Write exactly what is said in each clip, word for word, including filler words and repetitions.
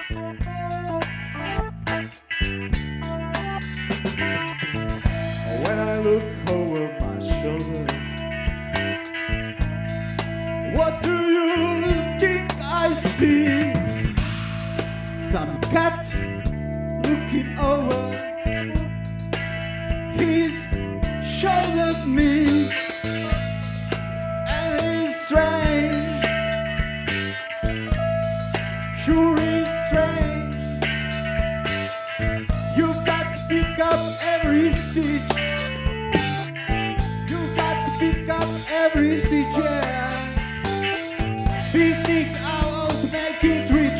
When I look over my shoulder, what do you think I see? Some cat looking over his shoulder at me, and it's strange, sure is strange. You've got to pick up every stitch. You've got to pick up every stitch, yeah. He thinks I'll out make it rich.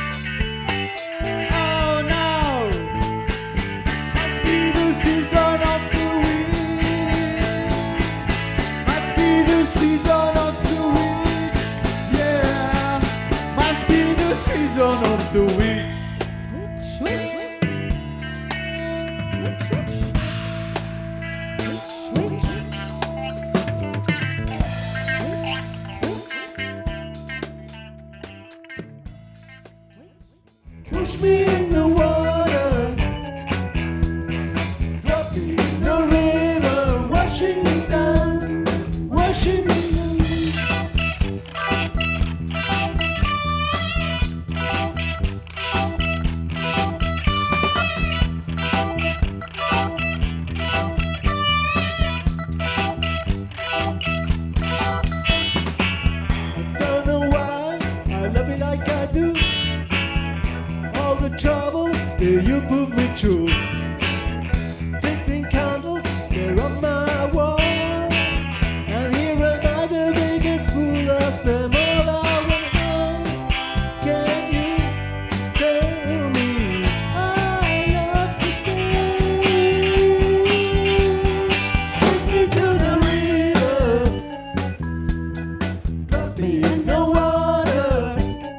Oh no, must be the season of the witch. Must be the season of the witch, yeah. Must be the season of the witch. Push me in the water, drop me in the river, washing me down, washing me I don't know why I love you like I do. All the trouble that you put me through. Fifteen candles, they're on my wall, and here another biggest full of them all. I wanna know, can you tell me I love to stay? Take me to the river, drop me in the water.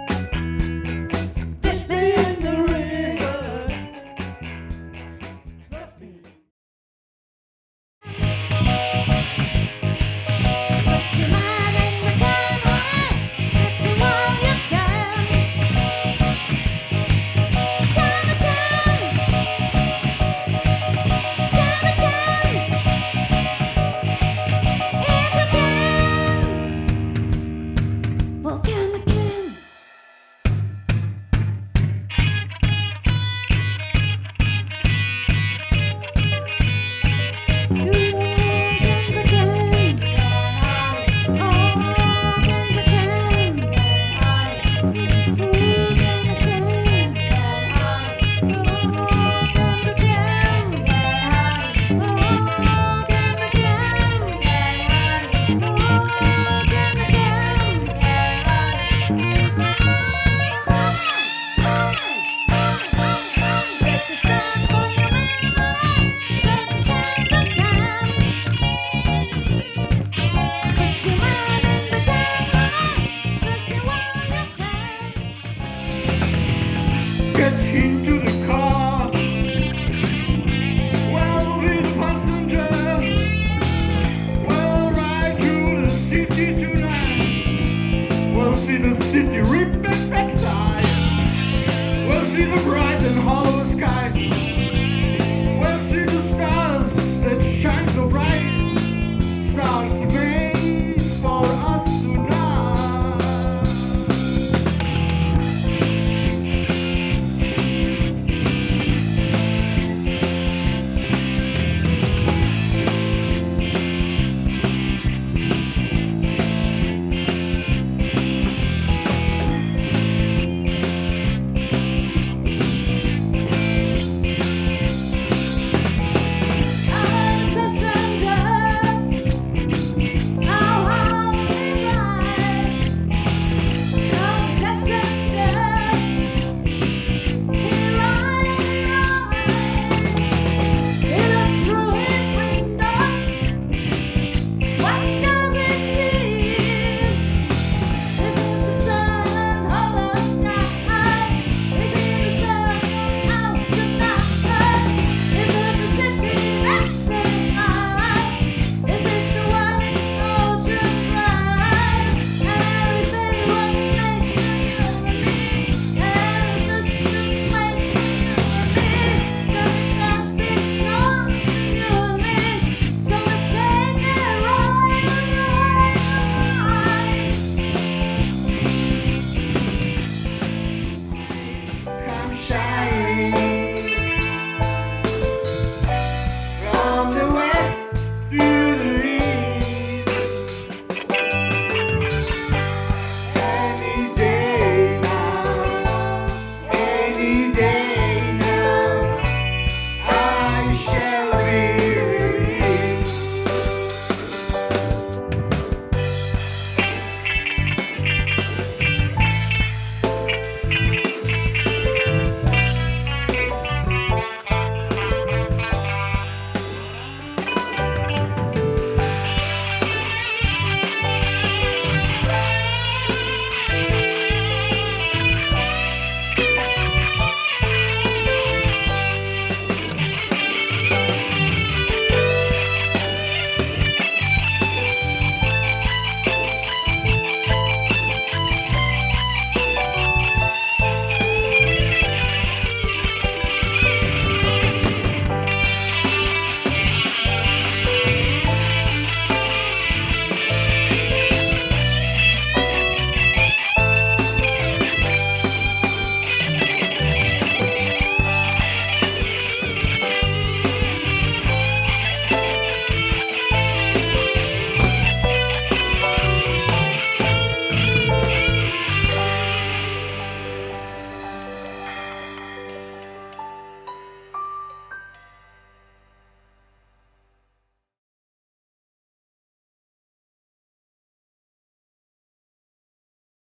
Push me in the river, drop me. Put your mind in the gun, honey. Do all you can. Gun again. Gun again. If you can. Well, gun again. Get into the car, well, little passenger, we'll ride through the city tonight. We'll see the city rip and backside. We'll see the bright and hot